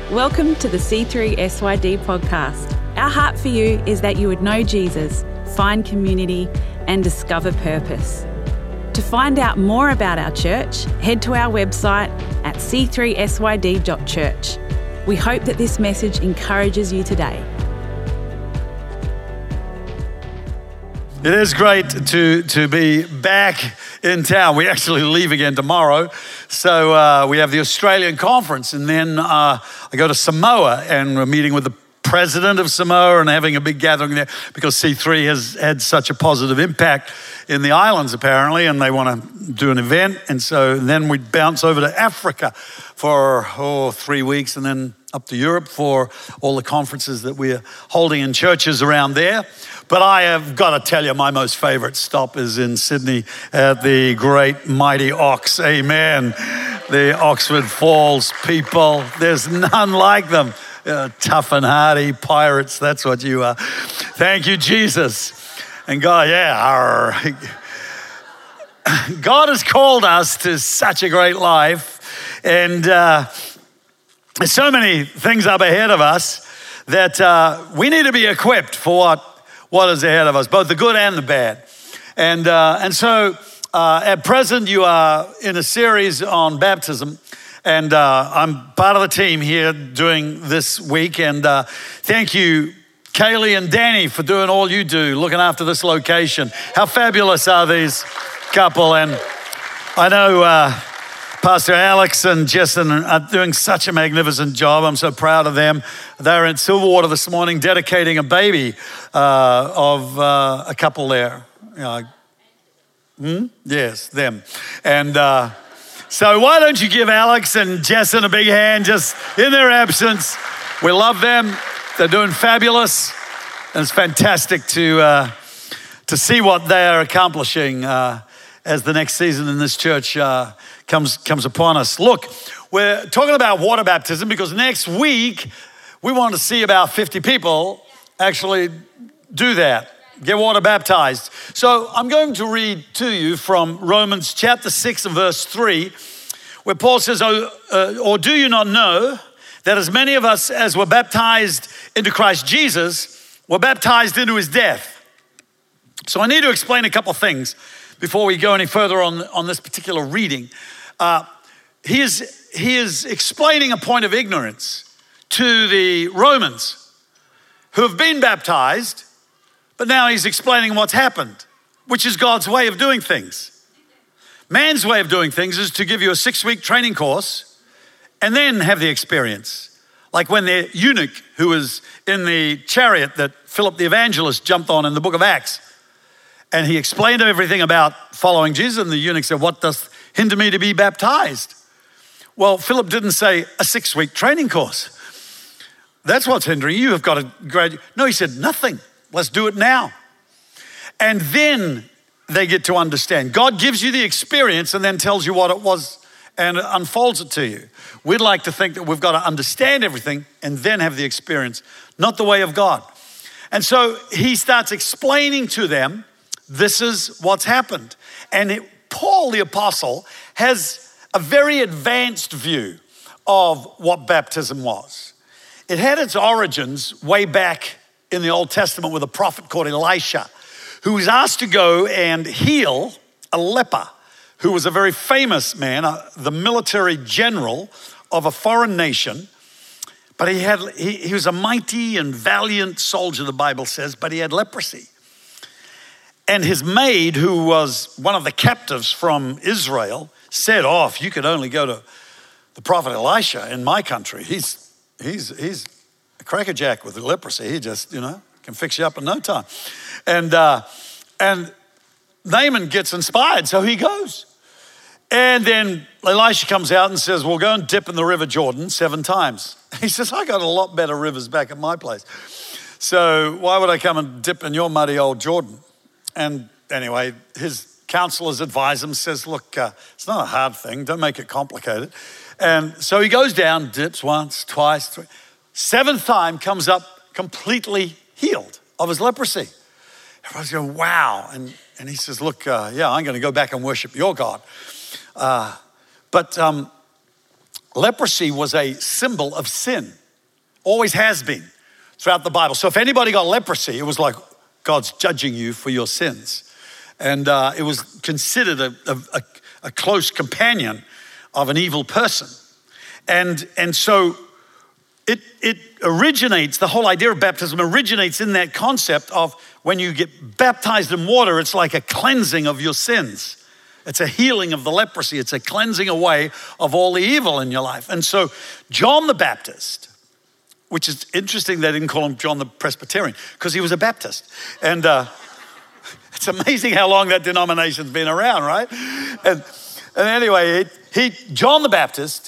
Welcome to the C3SYD podcast. Our heart for you is that you would know Jesus, find community, and discover purpose. To find out more about our church, head to our website at c3syd.church. We hope that this message encourages you today. It is great to be back in town. We actually leave again tomorrow. So we have the Australian conference, and then I go to Samoa, and we're meeting with the president of Samoa and having a big gathering there because C3 has had such a positive impact in the islands apparently, and they want to do an event. And so then we bounce over to Africa for 3 weeks, and then up to Europe for all the conferences that we're holding in churches around there. But I have got to tell you, my most favorite stop is in Sydney at the great mighty Ox. Amen. The Oxford Falls people. There's none like them. Tough and hardy pirates. That's what you are. Thank you, Jesus. And God, God has called us to such a great life. And there's so many things up ahead of us that we need to be equipped for what is ahead of us, both the good and the bad. And so at present, you are in a series on baptism, and I'm part of the team here doing this week. And thank you, Kaylee and Danny, for doing all you do, looking after this location. How fabulous are these couple? And I know Pastor Alex and Jessen are doing such a magnificent job. I'm so proud of them. They're in Silverwater this morning dedicating a baby of a couple there. Yes, them. And so why don't you give Alex and Jessen a big hand just in their absence. We love them. They're doing fabulous. And it's fantastic to see what they are accomplishing as the next season in this church comes upon us. Look, we're talking about water baptism because next week we want to see about 50 people actually do that, get water baptized. So I'm going to read to you from Romans chapter 6 and verse 3, where Paul says, or do you not know that as many of us as were baptized into Christ Jesus were baptized into his death? So I need to explain a couple things before we go any further on this particular reading. He is explaining a point of ignorance to the Romans who have been baptized, but now he's explaining what's happened, which is God's way of doing things. Man's way of doing things is to give you a 6-week training course and then have the experience. Like when the eunuch who was in the chariot that Philip the evangelist jumped on in the book of Acts, and he explained everything about following Jesus, and the eunuch said, what doth hinder me to be baptized? Well, Philip didn't say a 6-week training course. That's what's hindering you. You have got to graduate. No, he said, nothing. Let's do it now. And then they get to understand. God gives you the experience and then tells you what it was and unfolds it to you. We'd like to think that we've got to understand everything and then have the experience, not the way of God. And so he starts explaining to them, this is what's happened. And Paul the apostle has a very advanced view of what baptism was. It had its origins way back in the Old Testament with a prophet called Elisha, who was asked to go and heal a leper who was a very famous man, the military general of a foreign nation. But he was a mighty and valiant soldier, the Bible says, but he had leprosy. And his maid, who was one of the captives from Israel, said, if you could only go to the prophet Elisha in my country, he's a crackerjack with leprosy. He just, can fix you up in no time. And Naaman gets inspired, so he goes. And then Elisha comes out and says, well, go and dip in the river Jordan 7 times. He says, I got a lot better rivers back at my place. So why would I come and dip in your muddy old Jordan? And anyway, his counselors advise him, says, look, it's not a hard thing. Don't make it complicated. And so he goes down, dips once, twice, 3. 7th time comes up completely healed of his leprosy. Everybody's going, wow. And he says, look, I'm going to go back and worship your God. But leprosy was a symbol of sin, always has been throughout the Bible. So if anybody got leprosy, it was like God's judging you for your sins. And it was considered a close companion of an evil person. And so it originates, the whole idea of baptism originates in that concept of when you get baptized in water, it's like a cleansing of your sins. It's a healing of the leprosy. It's a cleansing away of all the evil in your life. And so John the Baptist, which is interesting they didn't call him John the Presbyterian because he was a Baptist. And it's amazing how long that denomination's been around, right? And anyway, John the Baptist,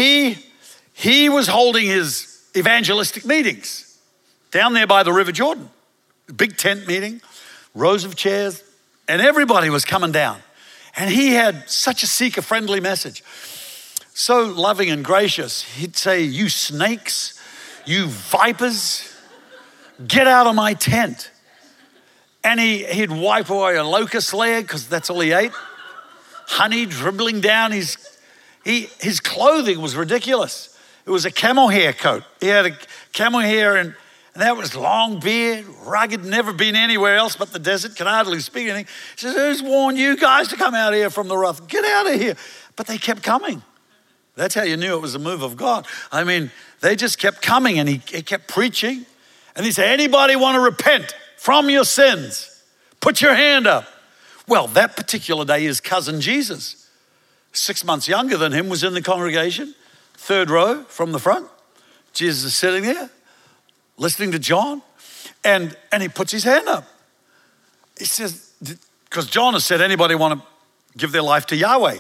he was holding his evangelistic meetings down there by the River Jordan. Big tent meeting, rows of chairs, and everybody was coming down. And he had such a seeker-friendly message. So loving and gracious. He'd say, you snakes, you vipers, get out of my tent. And he'd wipe away a locust leg because that's all he ate. Honey dribbling down his clothing was ridiculous. It was a camel hair coat. He had a camel hair and that was long beard, rugged, never been anywhere else but the desert, could hardly speak anything. He says, who's warned you guys to come out here from the rough? Get out of here. But they kept coming. That's how you knew it was a move of God. I mean, they just kept coming and he kept preaching. And he said, anybody want to repent from your sins? Put your hand up. Well, that particular day, his cousin Jesus, 6 months younger than him, was in the congregation, third row from the front. Jesus is sitting there, listening to John, and he puts his hand up. He says, because John has said, anybody want to give their life to Yahweh?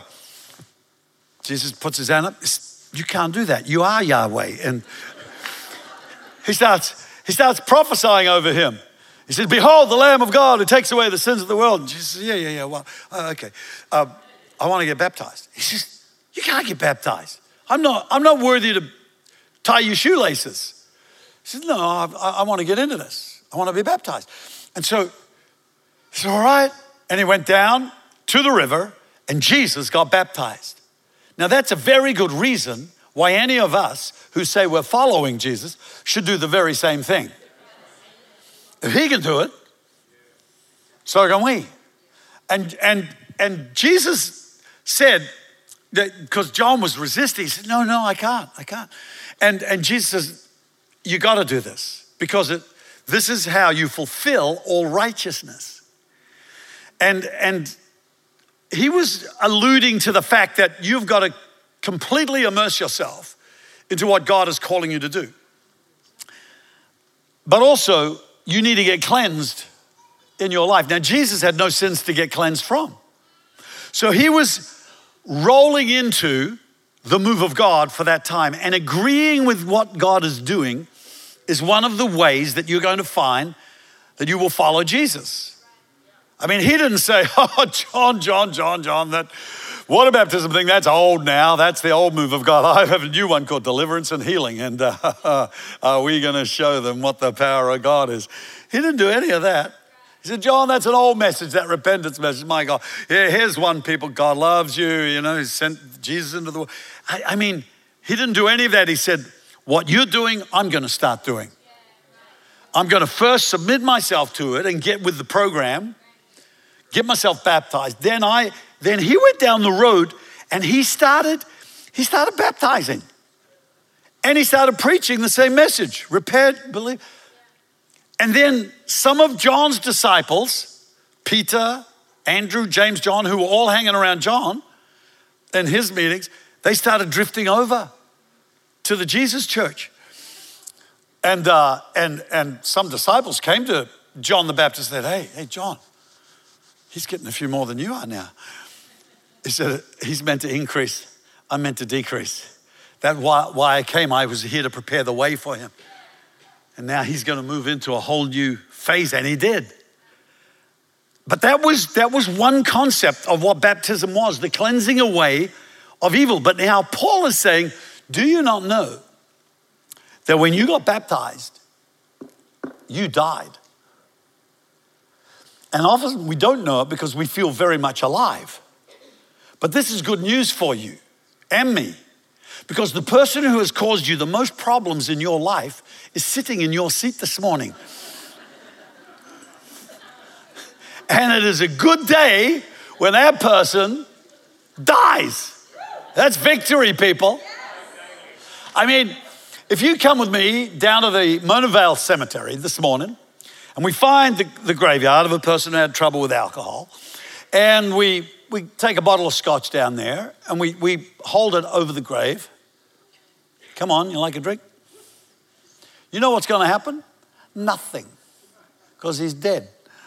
Jesus puts his hand up. You can't do that. You are Yahweh. And he starts prophesying over him. He says, behold, the Lamb of God who takes away the sins of the world. And Jesus says, yeah. Well, okay. I want to get baptized. He says, you can't get baptized. I'm not worthy to tie your shoelaces. He says, no, I want to get into this. I want to be baptized. And so he said, all right. And he went down to the river and Jesus got baptized. Now that's a very good reason why any of us who say we're following Jesus should do the very same thing. If he can do it, so can we. And Jesus said, that because John was resisting, he said, no, I can't. And Jesus says, you got to do this because this is how you fulfill all righteousness. And he was alluding to the fact that you've got to completely immerse yourself into what God is calling you to do. But also, you need to get cleansed in your life. Now, Jesus had no sins to get cleansed from. So he was rolling into the move of God for that time, and agreeing with what God is doing is one of the ways that you're going to find that you will follow Jesus. I mean, he didn't say, oh, John, that water baptism thing, that's old now. That's the old move of God. I have a new one called deliverance and healing. And are we going to show them what the power of God is? He didn't do any of that. He said, John, that's an old message, that repentance message. My God, here's one, people, God loves you. You know, he sent Jesus into the world. I mean, he didn't do any of that. He said, what you're doing, I'm going to start doing. I'm going to first submit myself to it and get with the program, get myself baptized. Then he went down the road and he started baptizing. And he started preaching the same message. Repent, believe. And then some of John's disciples, Peter, Andrew, James, John, who were all hanging around John in his meetings, they started drifting over to the Jesus church. And some disciples came to John the Baptist and said, hey, John, he's getting a few more than you are now. He said, he's meant to increase, I'm meant to decrease. That's why I came. I was here to prepare the way for him. And now he's going to move into a whole new phase, and he did. But that was one concept of what baptism was, the cleansing away of evil. But now Paul is saying, do you not know that when you got baptized, you died? And often we don't know it because we feel very much alive. But this is good news for you and me, Because the person who has caused you the most problems in your life is sitting in your seat this morning. And it is a good day when that person dies. That's victory, people. I mean, if you come with me down to the Mona Vale Cemetery this morning, and we find the graveyard of a person who had trouble with alcohol, and we take a bottle of scotch down there, and we hold it over the grave. Come on, you like a drink? You know what's going to happen? Nothing, because he's dead.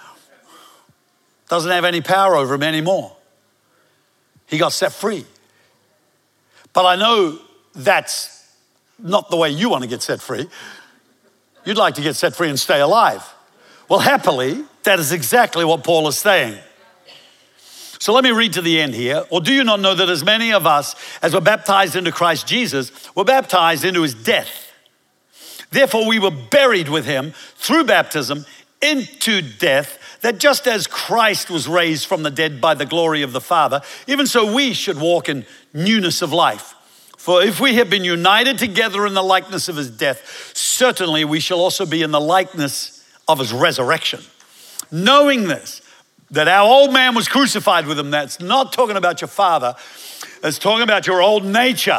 Doesn't have any power over him anymore. He got set free. But I know that's not the way you want to get set free. You'd like to get set free and stay alive. Well, happily, that is exactly what Paul is saying. So let me read to the end here. Or do you not know that as many of us as were baptized into Christ Jesus were baptized into his death? Therefore, we were buried with him through baptism into death, that just as Christ was raised from the dead by the glory of the Father, even so we should walk in newness of life. For if we have been united together in the likeness of his death, certainly we shall also be in the likeness of his resurrection. Knowing this, that our old man was crucified with him. That's not talking about your father. It's talking about your old nature.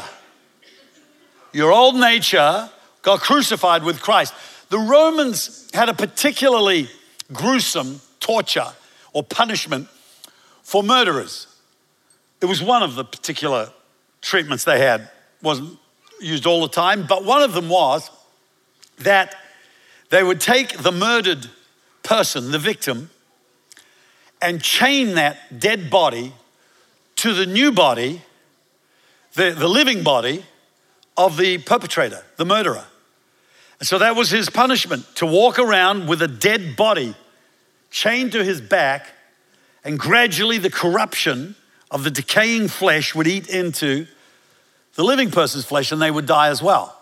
Your old nature got crucified with Christ. The Romans had a particularly gruesome torture or punishment for murderers. It was one of the particular treatments they had. Wasn't used all the time, but one of them was that they would take the murdered person, the victim, and chain that dead body to the new body, the living body of the perpetrator, the murderer. And so that was his punishment, to walk around with a dead body chained to his back, and gradually the corruption of the decaying flesh would eat into the living person's flesh, and they would die as well.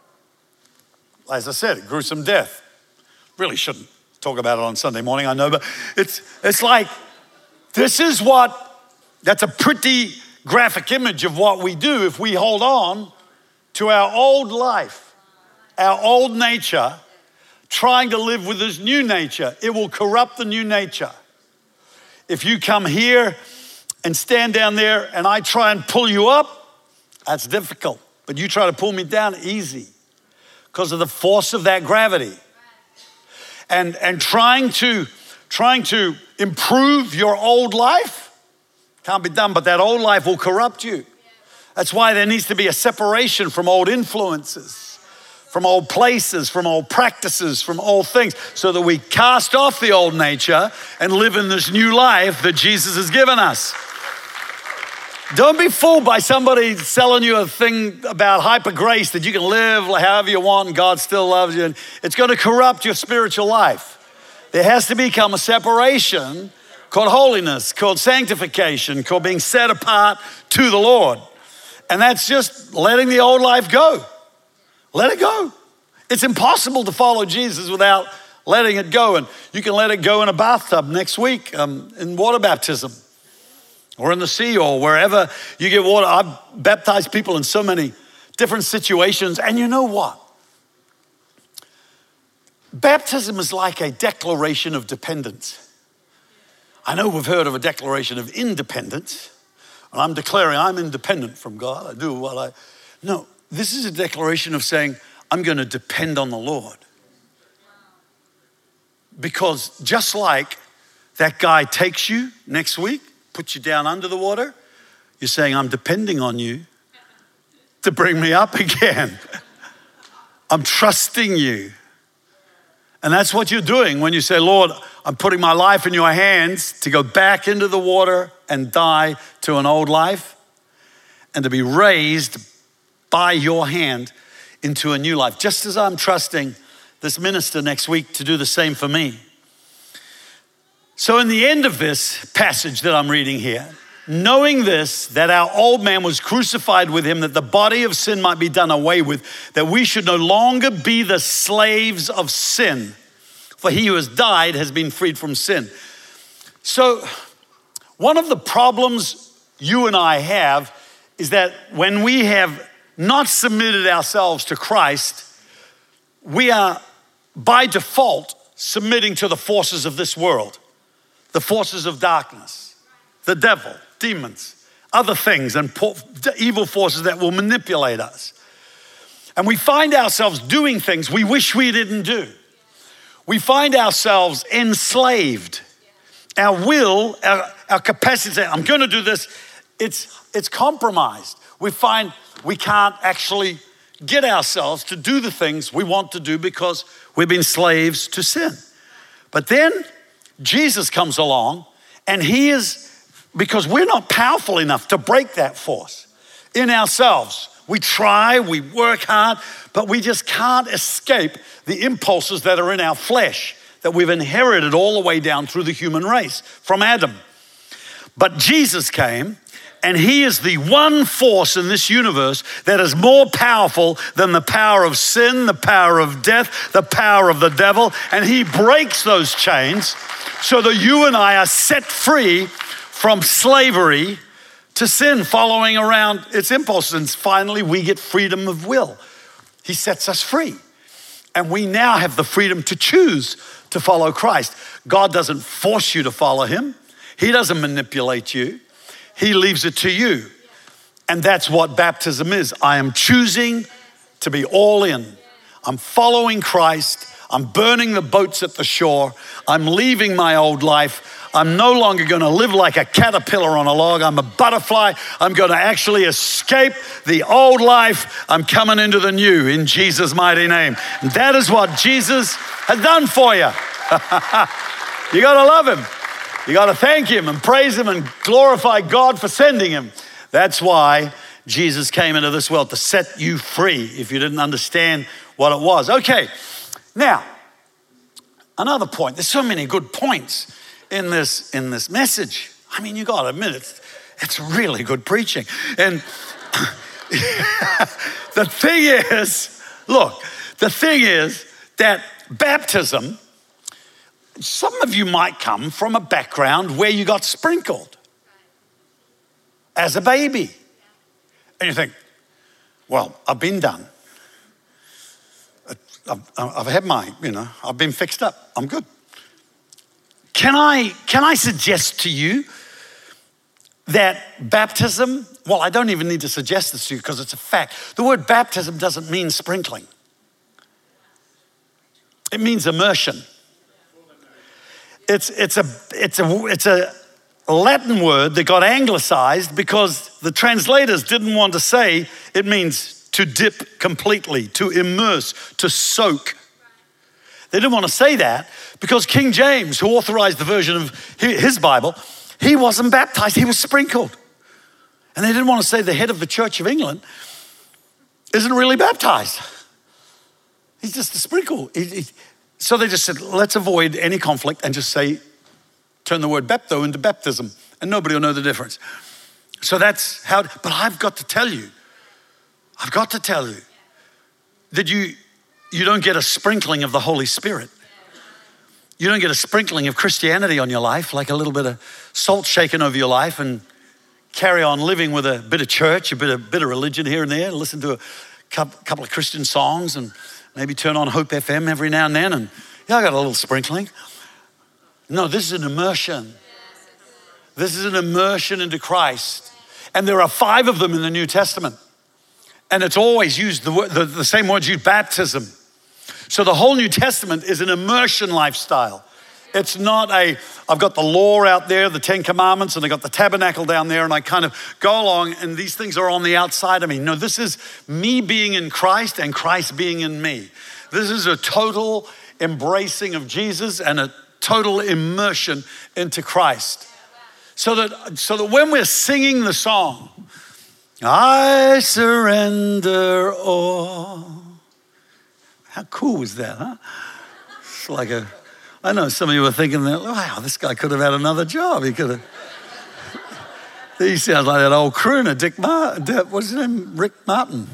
As I said, a gruesome death. Really shouldn't talk about it on Sunday morning, I know, but it's like, that's a pretty graphic image of what we do if we hold on to our old life, our old nature, trying to live with this new nature. It will corrupt the new nature. If you come here and stand down there and I try and pull you up, that's difficult. But you try to pull me down, easy, because of the force of that gravity. And trying to improve your old life can't be done, but that old life will corrupt you. That's why there needs to be a separation from old influences, from old places, from old practices, from old things, so that we cast off the old nature and live in this new life that Jesus has given us. Don't be fooled by somebody selling you a thing about hyper grace that you can live however you want and God still loves you. And it's going to corrupt your spiritual life. There has to become a separation called holiness, called sanctification, called being set apart to the Lord. And that's just letting the old life go. Let it go. It's impossible to follow Jesus without letting it go. And you can let it go in a bathtub next week in water baptism, or in the sea, or wherever you get water. I've baptized people in so many different situations. And you know what? Baptism is like a declaration of dependence. I know we've heard of a declaration of independence. And I'm declaring I'm independent from God. I do what No, this is a declaration of saying, I'm going to depend on the Lord. Because just like that guy takes you next week, puts you down under the water, you're saying, I'm depending on you to bring me up again. I'm trusting you. And that's what you're doing when you say, Lord, I'm putting my life in your hands to go back into the water and die to an old life, and to be raised by your hand into a new life. Just as I'm trusting this minister next week to do the same for me. So in the end of this passage that I'm reading here, knowing this, that our old man was crucified with him, that the body of sin might be done away with, that we should no longer be the slaves of sin, for he who has died has been freed from sin. So one of the problems you and I have is that when we have not submitted ourselves to Christ, we are by default submitting to the forces of this world, the forces of darkness, the devil, demons, other things, and evil forces that will manipulate us. And we find ourselves doing things we wish we didn't do. We find ourselves enslaved. Our will, our capacity to say, I'm going to do this, it's compromised. We find we can't actually get ourselves to do the things we want to do because we've been slaves to sin. But then Jesus comes along, and he is, because we're not powerful enough to break that force in ourselves. We try, we work hard, but we just can't escape the impulses that are in our flesh that we've inherited all the way down through the human race from Adam. But Jesus came, and he is the one force in this universe that is more powerful than the power of sin, the power of death, the power of the devil. And he breaks those chains so that you and I are set free from slavery to sin, following around its impulses. And finally, we get freedom of will. He sets us free. And we now have the freedom to choose to follow Christ. God doesn't force you to follow him. He doesn't manipulate you. He leaves it to you. And that's what baptism is. I am choosing to be all in. I'm following Christ. I'm burning the boats at the shore. I'm leaving my old life. I'm no longer going to live like a caterpillar on a log. I'm a butterfly. I'm going to actually escape the old life. I'm coming into the new in Jesus' mighty name. And that is what Jesus has done for you. You got to love him. You got to thank him and praise him and glorify God for sending him. That's why Jesus came into this world, to set you free if you didn't understand what it was. Okay, now, another point. There's so many good points in this message. I mean, you got to admit, it's really good preaching. And the thing is that baptism, some of you might come from a background where you got sprinkled as a baby. And you think, well, I've been done. I've had my, I've been fixed up. I'm good. Can I suggest to you that baptism, well, I don't even need to suggest this to you because it's a fact. The word baptism doesn't mean sprinkling. It means immersion. It's a Latin word that got anglicized because the translators didn't want to say it means to dip completely, to immerse, to soak. They didn't want to say that because King James, who authorized the version of his Bible, he wasn't baptized, he was sprinkled. And they didn't want to say the head of the Church of England isn't really baptized. He's just a sprinkle. So they just said, let's avoid any conflict and just say, turn the word bapto into baptism, and nobody will know the difference. So that's how, but I've got to tell you that you don't get a sprinkling of the Holy Spirit. You don't get a sprinkling of Christianity on your life, like a little bit of salt shaken over your life and carry on living with a bit of church, a bit of religion here and there, listen to a couple of Christian songs and maybe turn on Hope FM every now and then and, I got a little sprinkling. No, this is an immersion. This is an immersion into Christ. And there are 5 of them in the New Testament. And it's always used, the same word used, baptism. So the whole New Testament is an immersion lifestyle. It's not I've got the law out there, the 10 Commandments, and I got the tabernacle down there, and I kind of go along, and these things are on the outside of me. No, this is me being in Christ and Christ being in me. This is a total embracing of Jesus and a total immersion into Christ. So that when we're singing the song, I surrender all. How cool was that, huh? It's like I know some of you were thinking that, wow, this guy could have had another job. He sounds like that old crooner, Dick Martin. What's his name? Rick Martin.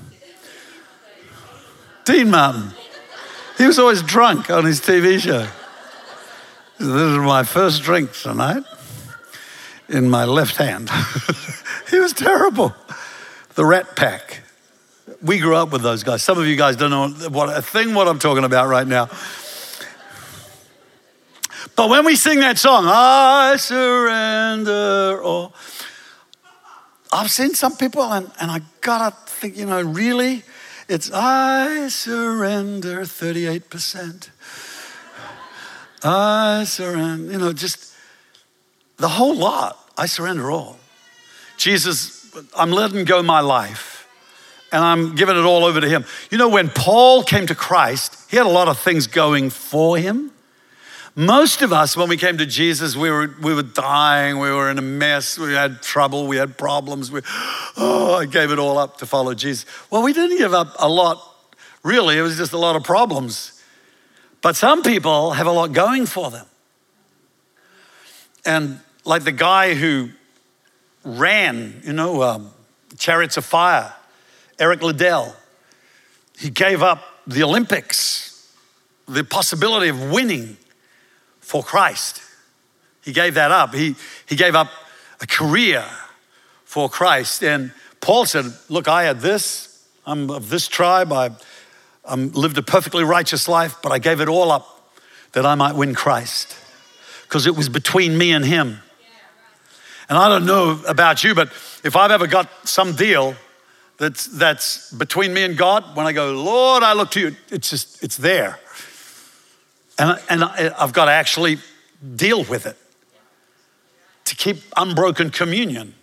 Dean Martin. He was always drunk on his TV show. This is my first drink tonight in my left hand. He was terrible. The Rat Pack. we grew up with those guys. Some of you guys don't know what I'm talking about right now. But when we sing that song, I surrender all, I've seen some people and I gotta think, really? It's I surrender 38%. I surrender, just the whole lot. I surrender all. Jesus, I'm letting go my life and I'm giving it all over to him. When Paul came to Christ, he had a lot of things going for him. Most of us, when we came to Jesus, we were dying, we were in a mess, we had trouble, we had problems. I gave it all up to follow Jesus. Well, we didn't give up a lot, really. It was just a lot of problems. But some people have a lot going for them. And like the guy who ran, Chariots of Fire, Eric Liddell, he gave up the Olympics, the possibility of winning for Christ. He gave that up. He gave up a career for Christ. And Paul said, look, I had this. I'm of this tribe. I lived a perfectly righteous life, but I gave it all up that I might win Christ because it was between me and him. And I don't know about you, but if I've ever got some deal that's between me and God, when I go, Lord, I look to you, it's there. And I've got to actually deal with it to keep unbroken communion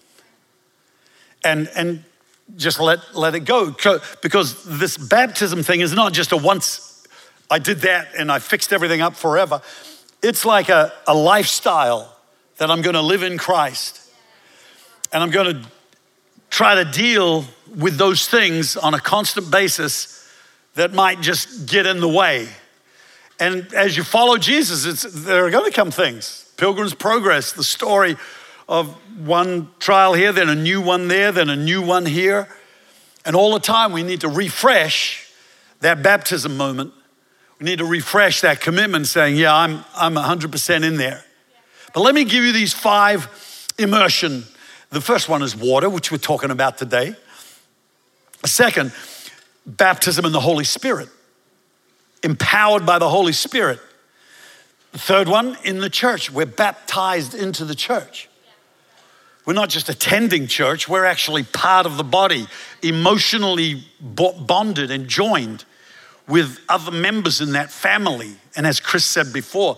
and just let it go. Because this baptism thing is not just a once I did that and I fixed everything up forever. It's like a lifestyle that I'm going to live in Christ. And I'm going to try to deal with those things on a constant basis that might just get in the way. And as you follow Jesus, there are going to come things. Pilgrim's Progress, the story of one trial here, then a new one there, then a new one here. And all the time we need to refresh that baptism moment. We need to refresh that commitment saying, yeah, I'm 100% in there. But let me give you these 5 immersion. The first one is water, which we're talking about today. The second, baptism in the Holy Spirit. Empowered by the Holy Spirit. The third one, in the church. We're baptized into the church. We're not just attending church, we're actually part of the body, emotionally bonded and joined with other members in that family. And as Chris said before,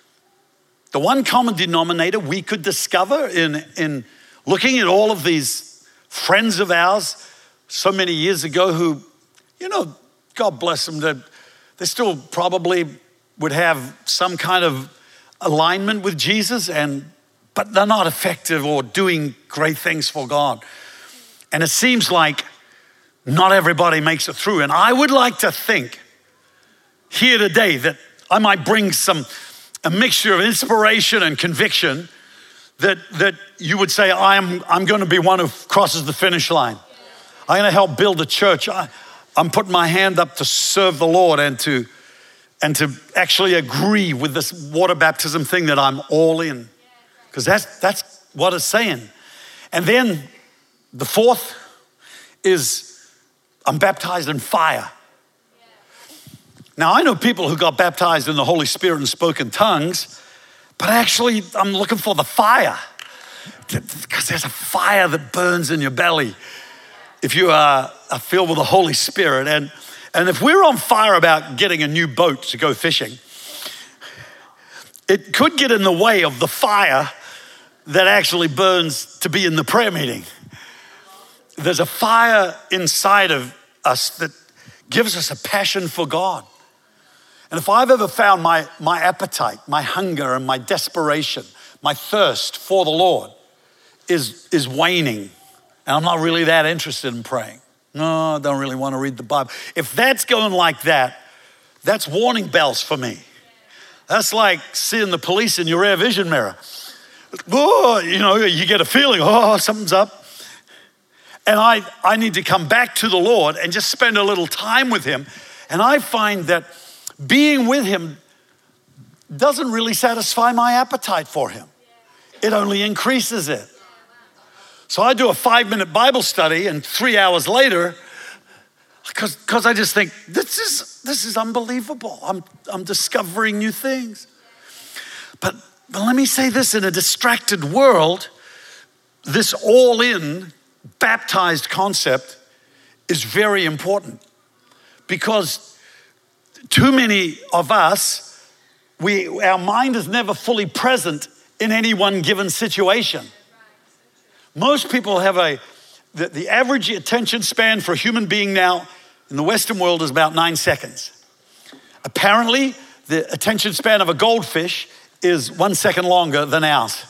the one common denominator we could discover in looking at all of these friends of ours so many years ago who, God bless them, they still probably would have some kind of alignment with Jesus, but they're not effective or doing great things for God. And it seems like not everybody makes it through. And I would like to think here today that I might bring a mixture of inspiration and conviction that you would say, I'm going to be one who crosses the finish line. I'm going to help build a church. I'm putting my hand up to serve the Lord and to actually agree with this water baptism thing that I'm all in. Because that's what it's saying. And then the fourth is I'm baptized in fire. Now I know people who got baptized in the Holy Spirit and spoke in tongues, but actually I'm looking for the fire. Because there's a fire that burns in your belly if you are filled with the Holy Spirit. And if we're on fire about getting a new boat to go fishing, it could get in the way of the fire that actually burns to be in the prayer meeting. There's a fire inside of us that gives us a passion for God. And if I've ever found my appetite, my hunger and my desperation, my thirst for the Lord is waning, and I'm not really that interested in praying. No, I don't really want to read the Bible. If that's going like that, that's warning bells for me. That's like seeing the police in your rear vision mirror. Oh, you get a feeling, something's up. And I need to come back to the Lord and just spend a little time with him. And I find that being with him doesn't really satisfy my appetite for him. It only increases it. So I do a 5-minute Bible study and 3 hours later, Because I just think, this is unbelievable. I'm discovering new things. But let me say this, in a distracted world, this all-in baptized concept is very important, because too many of us, our mind is never fully present in any one given situation. Most people have the average attention span for a human being now in the Western world is about 9 seconds. Apparently, the attention span of a goldfish is 1 second longer than ours.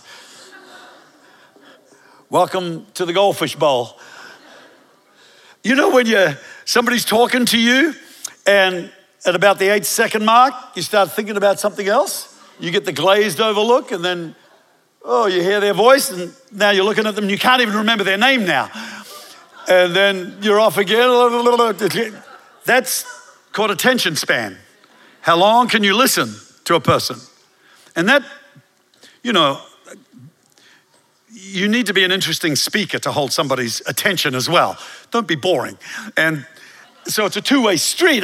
Welcome to the Goldfish Bowl. You know when somebody's talking to you and at about the 8-second mark, you start thinking about something else? You get the glazed over look, and then, you hear their voice, and now you're looking at them and you can't even remember their name now. And then you're off again. That's called attention span. How long can you listen to a person? And that, you need to be an interesting speaker to hold somebody's attention as well. Don't be boring. And so it's a two-way street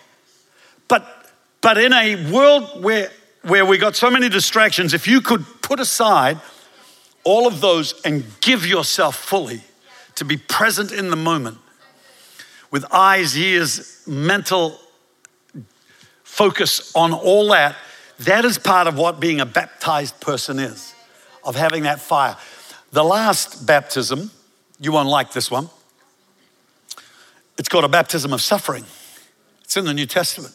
but in a world where we got so many distractions, if you could put aside all of those and give yourself fully to be present in the moment with eyes, ears, mental focus on all that, that is part of what being a baptized person is, of having that fire. The last baptism, you won't like this one. It's called a baptism of suffering. It's in the New Testament.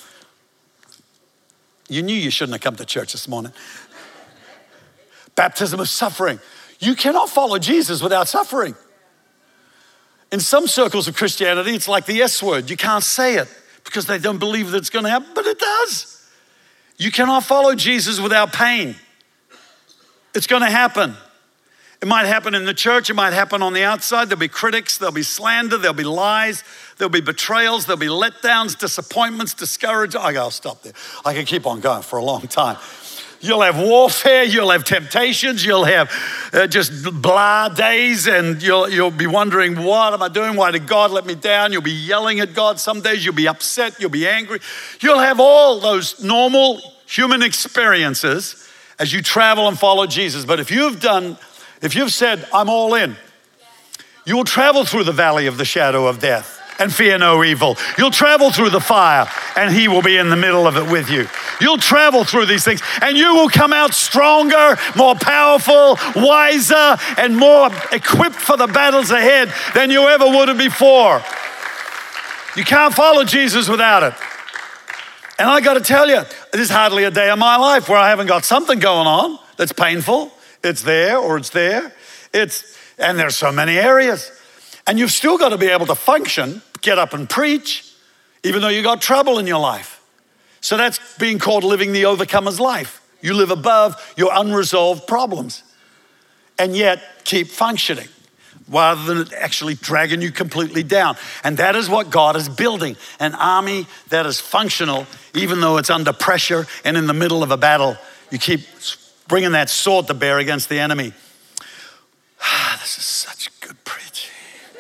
You knew you shouldn't have come to church this morning. Baptism of suffering. You cannot follow Jesus without suffering. In some circles of Christianity, it's like the S word. You can't say it because they don't believe that it's going to happen, but it does. You cannot follow Jesus without pain. It's going to happen. It might happen in the church. It might happen on the outside. There'll be critics. There'll be slander. There'll be lies. There'll be betrayals. There'll be letdowns, disappointments, discouragement. I'll stop there. I can keep on going for a long time. You'll have warfare. You'll have temptations. You'll have just blah days, and you'll be wondering, what am I doing? Why did God let me down? You'll be yelling at God. Some days you'll be upset. You'll be angry. You'll have all those normal human experiences as you travel and follow Jesus. But if you've said, I'm all in, you will travel through the valley of the shadow of death and fear no evil. You'll travel through the fire and he will be in the middle of it with you. You'll travel through these things and you will come out stronger, more powerful, wiser, and more equipped for the battles ahead than you ever would have before. You can't follow Jesus without it. And I got to tell you, there's hardly a day of my life where I haven't got something going on that's painful. It's there or it's there. And there's so many areas. And you've still got to be able to function, get up and preach, even though you got trouble in your life. So that's being called living the overcomer's life. You live above your unresolved problems and yet keep functioning rather than it actually dragging you completely down. And that is what God is building, an army that is functional even though it's under pressure and in the middle of a battle. You keep bringing that sword to bear against the enemy. This is such good preaching.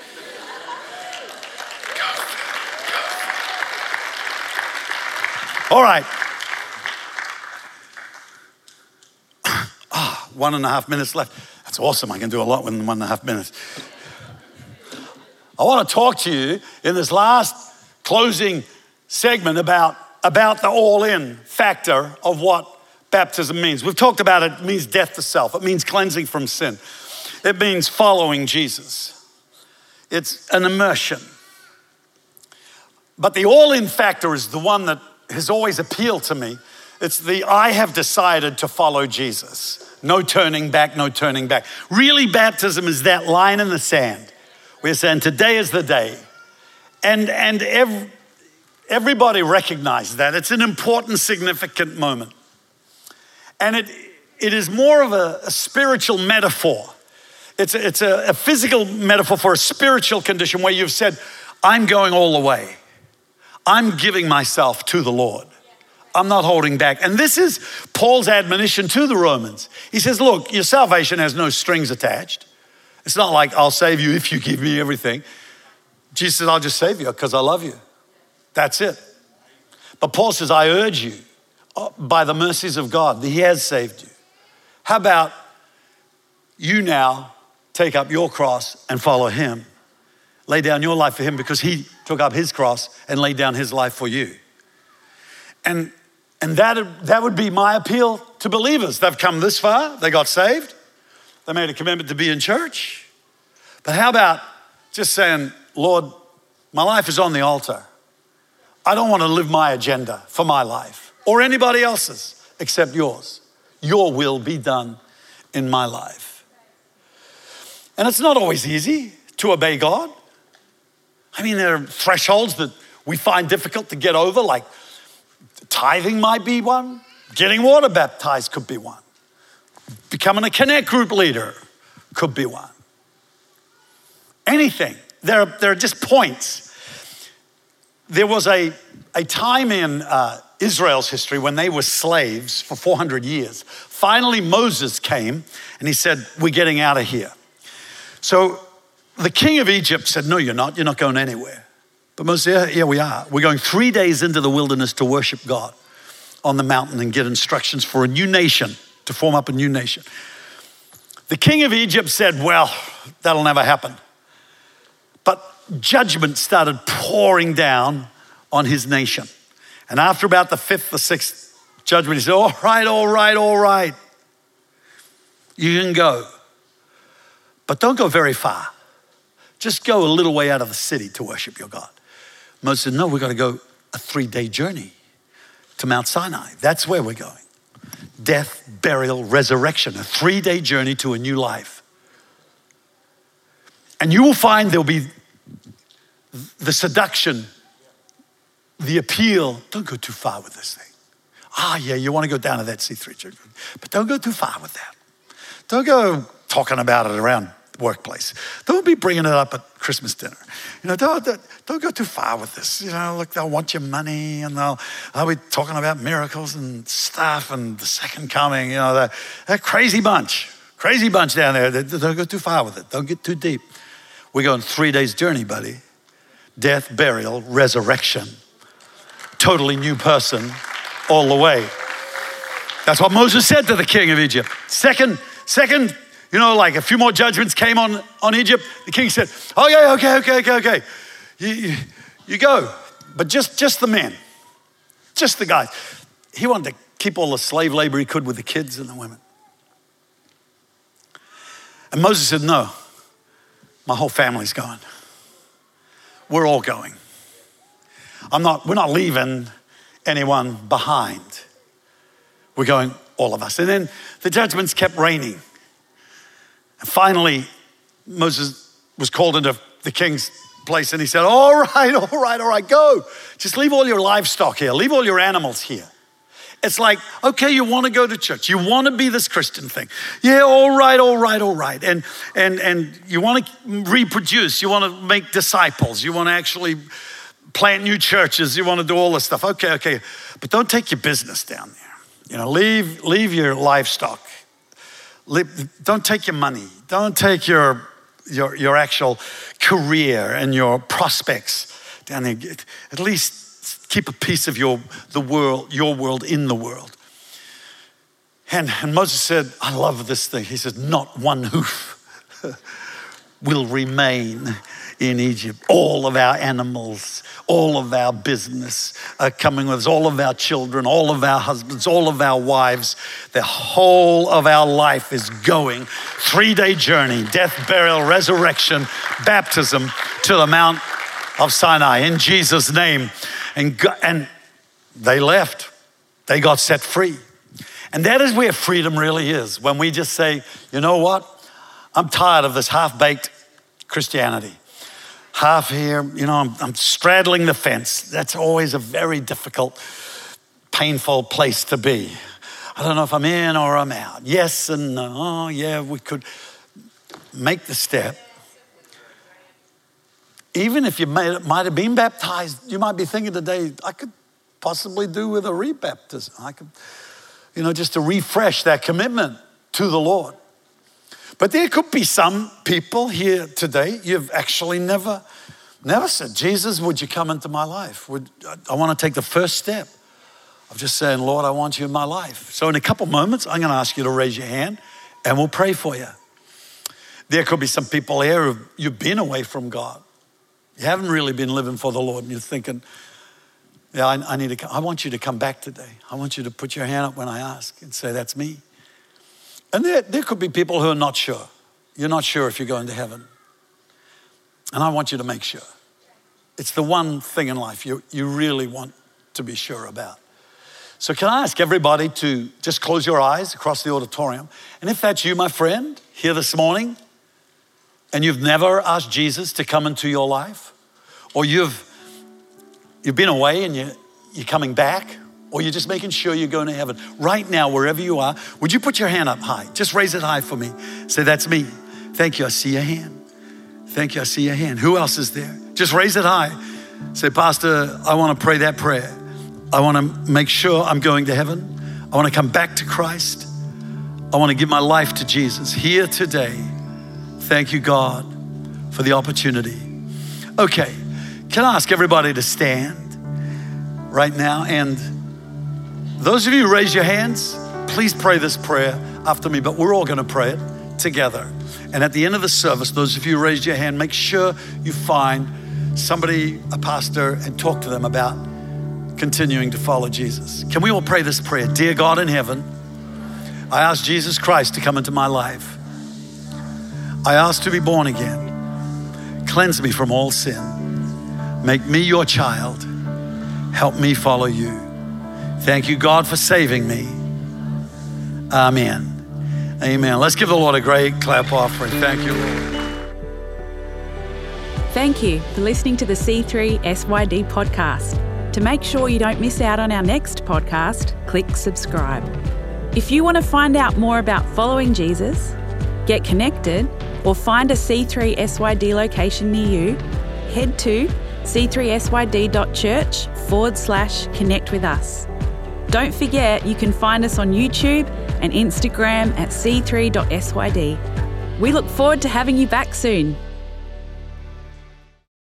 All right. 1.5 minutes left. That's awesome. I can do a lot within 1.5 minutes. I want to talk to you in this last closing segment about the all-in factor of what baptism means. We've talked about it. It means death to self. It means cleansing from sin. It means following Jesus. It's an immersion. But the all-in factor is the one that has always appealed to me. It's the I have decided to follow Jesus. No turning back, no turning back. Really, baptism is that line in the sand. We're saying today is the day. And everybody recognizes that. It's an important, significant moment. And it is more of a spiritual metaphor. It's a physical metaphor for a spiritual condition where you've said, I'm going all the way. I'm giving myself to the Lord. I'm not holding back. And this is Paul's admonition to the Romans. He says, look, your salvation has no strings attached. It's not like I'll save you if you give me everything. Jesus says, I'll just save you because I love you. That's it. But Paul says, I urge you by the mercies of God, he has saved you. How about you now take up your cross and follow him? Lay down your life for him because he took up his cross and laid down his life for you. And that would be my appeal to believers. They've come this far, they got saved, they made a commitment to be in church. But how about just saying, Lord, my life is on the altar. I don't want to live my agenda for my life or anybody else's except yours. Your will be done in my life. And it's not always easy to obey God. I mean, there are thresholds that we find difficult to get over, like tithing might be one. Getting water baptized could be one. Becoming a Connect group leader could be one. Anything. There are just points. There was a time in Israel's history when they were slaves for 400 years. Finally, Moses came and he said, we're getting out of here. So the king of Egypt said, no, you're not going anywhere. But Moses said, yeah, we are. We're going 3 days into the wilderness to worship God on the mountain and get instructions for a new nation, to form up a new nation. The king of Egypt said, well, that'll never happen. But judgment started pouring down on his nation. And after about the 5th or 6th judgment, he said, all right. You can go. But don't go very far. Just go a little way out of the city to worship your God. Moses said, no, we've got to go a 3-day journey to Mount Sinai. That's where we're going. Death, burial, resurrection, a 3-day journey to a new life. And you will find there'll be the seduction, the appeal. Don't go too far with this thing. Yeah, you want to go down to that C3 church, but don't go too far with that. Don't go talking about it around the workplace. Don't be bringing it up at Christmas dinner. Don't go too far with this. Look, they'll want your money and they'll be talking about miracles and stuff and the second coming. That crazy bunch down there. Don't go too far with it. Don't get too deep. We're going 3 days journey, buddy. Death, burial, resurrection. Totally new person all the way. That's what Moses said to the king of Egypt. Second, like a few more judgments came on Egypt. The king said, okay. You go. But just the men. Just the guys. He wanted to keep all the slave labor he could with the kids and the women. And Moses said, no, my whole family's going. We're all going. We're not leaving anyone behind. We're going, all of us. And then the judgments kept raining. And finally, Moses was called into the king's place and he said, all right, go. Just leave all your livestock here. Leave all your animals here. It's like, okay, you want to go to church. You want to be this Christian thing. Yeah, all right. And you want to reproduce. You want to make disciples. You want to actually plant new churches. You want to do all this stuff. Okay. But don't take your business down there. Leave your livestock. Don't take your money. Don't take your actual career and your prospects down there. At least keep a piece of your world in the world. And Moses said, I love this thing. He said, not one hoof will remain in Egypt. All of our animals, all of our business are coming with us, all of our children, all of our husbands, all of our wives. The whole of our life is going 3-day journey, death, burial, resurrection, baptism to the Mount of Sinai in Jesus' name. And they left. They got set free. And that is where freedom really is. When we just say, you know what? I'm tired of this half-baked Christianity. Half here, I'm straddling the fence. That's always a very difficult, painful place to be. I don't know if I'm in or I'm out. Yes and no. Oh, yeah, we could make the step. Even if you might have been baptized, you might be thinking today, I could possibly do with a rebaptism. I could, just to refresh that commitment to the Lord. But there could be some people here today, you've actually never Never said, Jesus, would you come into my life? I want to take the first step of just saying, Lord, I want you in my life. So in a couple moments, I'm going to ask you to raise your hand and we'll pray for you. There could be some people here you've been away from God. You haven't really been living for the Lord and you're thinking, yeah, I want you to come back today. I want you to put your hand up when I ask and say, that's me. And there could be people who are not sure. You're not sure if you're going to heaven. And I want you to make sure. It's the one thing in life you really want to be sure about. So can I ask everybody to just close your eyes across the auditorium? And if that's you, my friend, here this morning, and you've never asked Jesus to come into your life, or you've been away and you're coming back, or you're just making sure you're going to heaven. Right now, wherever you are, would you put your hand up high? Just raise it high for me. Say, that's me. Thank you, I see your hand. Thank you, I see your hand. Who else is there? Just raise it high. Say, Pastor, I want to pray that prayer. I want to make sure I'm going to heaven. I want to come back to Christ. I want to give my life to Jesus here today. Thank you, God, for the opportunity. Okay, can I ask everybody to stand right now? And those of you who raise your hands, please pray this prayer after me, but we're all going to pray it together. And at the end of the service, those of you who raised your hand, make sure you find somebody, a pastor, and talk to them about continuing to follow Jesus. Can we all pray this prayer? Dear God in heaven, I ask Jesus Christ to come into my life. I ask to be born again. Cleanse me from all sin. Make me your child. Help me follow you. Thank you, God, for saving me. Amen. Amen. Let's give the Lord a great clap offering. Thank you, Lord. Thank you for listening to the C3 SYD podcast. To make sure you don't miss out on our next podcast, click subscribe. If you want to find out more about following Jesus, get connected, or find a C3 SYD location near you, head to c3syd.church/connect with us. Don't forget, you can find us on YouTube and Instagram at c3.syd. We look forward to having you back soon.